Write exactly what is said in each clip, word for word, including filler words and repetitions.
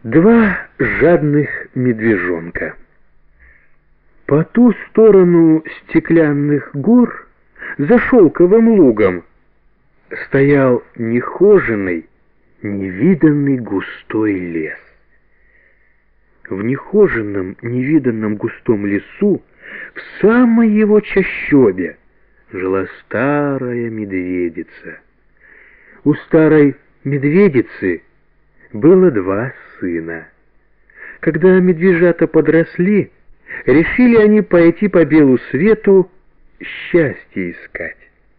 Два жадных медвежонка. По ту сторону стеклянных гор, за шелковым лугом, стоял нехоженный, невиданный густой лес. В нехоженном, невиданном густом лесу, в самой его чащобе, жила старая медведица. У старой медведицы было два сына. Когда медвежата подросли, решили они пойти по белу свету счастье искать.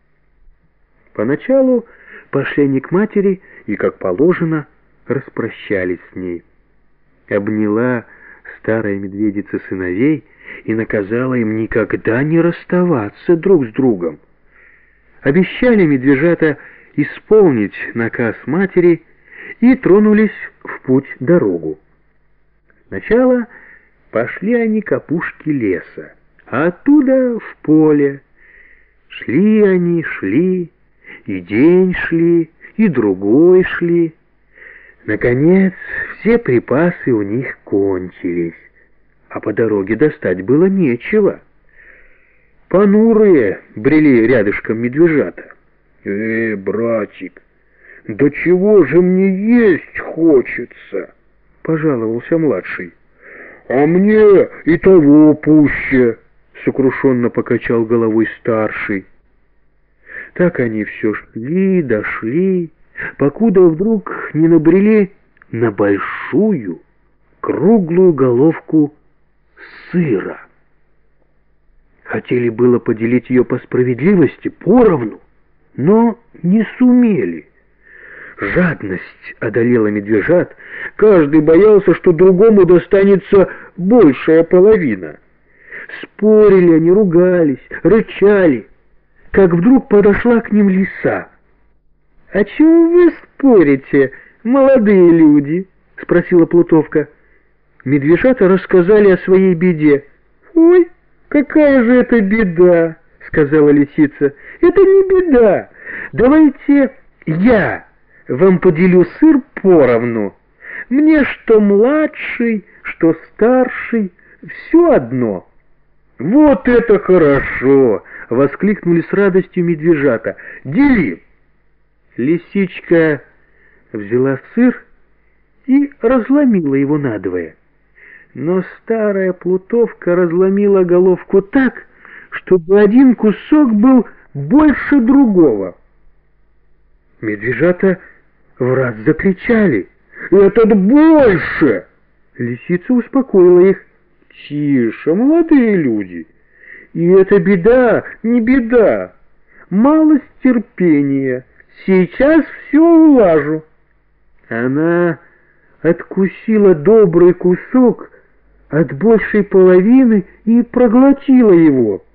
Поначалу пошли они к матери и, как положено, распрощались с ней. Обняла старая медведица сыновей и наказала им никогда не расставаться друг с другом. Обещали медвежата исполнить наказ матери и тронулись в путь-дорогу. Сначала пошли они к опушке леса, а оттуда в поле. Шли они, шли, и день шли, и другой шли. Наконец, все припасы у них кончились, а по дороге достать было нечего. Понурые брели рядышком медвежата. «Э, братик, да чего же мне есть хочется?» — пожаловался младший. «А мне и того пуще!» — сокрушенно покачал головой старший. Так они все шли, дошли, покуда вдруг не набрели на большую, круглую головку сыра. Хотели было поделить ее по справедливости поровну, но не сумели. Жадность одолела медвежат, каждый боялся, что другому достанется большая половина. Спорили они, ругались, рычали, как вдруг подошла к ним лиса. «О чем вы спорите, молодые люди?» — спросила Плутовка. Медвежата рассказали о своей беде. «Ой, какая же это беда!» — сказала лисица. «Это не беда. Давайте я вам поделю сыр поровну. Мне что младший, что старший, все одно». «Вот это хорошо!» — воскликнули с радостью медвежата. «Дели!» Лисичка взяла сыр и разломила его надвое. Но старая Плутовка разломила головку так, чтобы один кусок был больше другого. Медвежата враз закричали: «Этот больше!» Лисица успокоила их: «Тише, молодые люди, и эта беда не беда, малость терпения, сейчас все улажу». Она откусила добрый кусок от большей половины и проглотила его.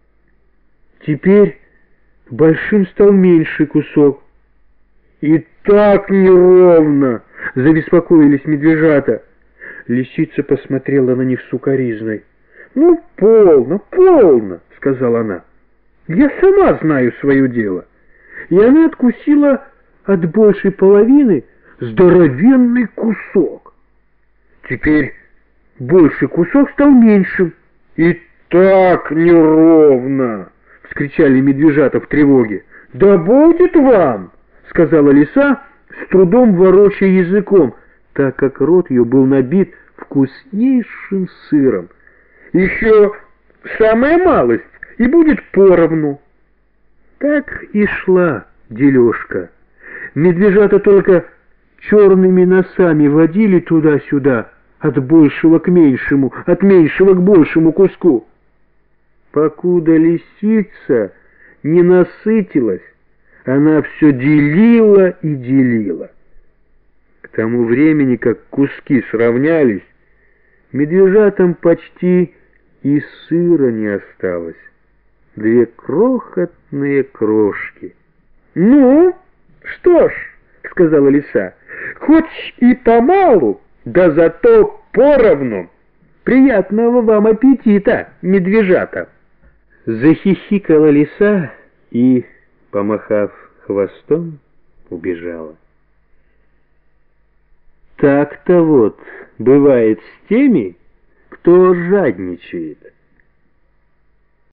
Теперь большим стал меньший кусок. «И так неровно!» — забеспокоились медвежата. Лисица посмотрела на них сукоризной. «Ну, полно, полно!» — сказала она. «Я сама знаю свое дело». И она откусила от большей половины здоровенный кусок. Теперь больший кусок стал меньшим. «И так неровно!» — вскричали медвежата в тревоге. «Да будет вам!» — сказала лиса, с трудом ворочая языком, так как рот ее был набит вкуснейшим сыром. «Еще самая малость, и будет поровну». Так и шла дележка. Медвежата только черными носами водили туда-сюда, от большего к меньшему, от меньшего к большему куску. Покуда лисица не насытилась, она все делила и делила. К тому времени, как куски сравнялись, медвежатам почти и сыра не осталось. Две крохотные крошки. «Ну, что ж, — сказала лиса, — хоть и помалу, да зато поровну. Приятного вам аппетита, медвежата!» Захихикала лиса и, помахав хвостом, убежала. Так-то вот бывает с теми, кто жадничает.